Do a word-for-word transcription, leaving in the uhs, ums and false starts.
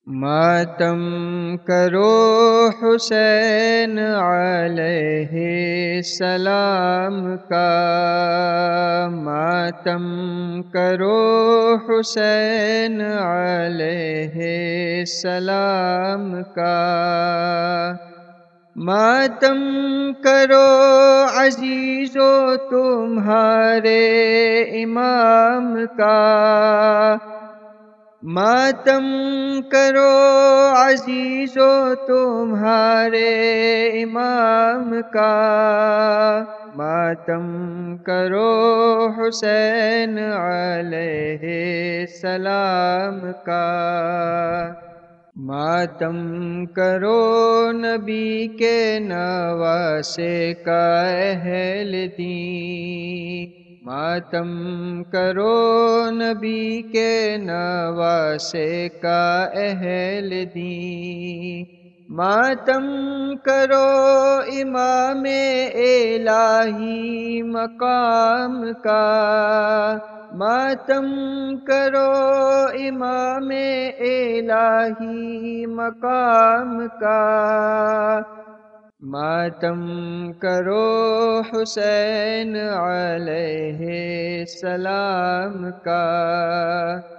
ماتم کرو حسین علیہ السلام کا، ماتم کرو حسین علیہ السلام کا، ماتم کرو عزیزو تمہارے امام کا، ماتم کرو عزیزو تمہارے امام کا، ماتم کرو حسین علیہ السلام کا، ماتم کرو نبی کے نواسے کا اہل دین، ماتم کرو نبی کے نواسے کا اہل دین، ماتم کرو امام الہی مقام کا، ماتم کرو امام الہی مقام کا، ماتم کرو حسین علیہ السلام کا،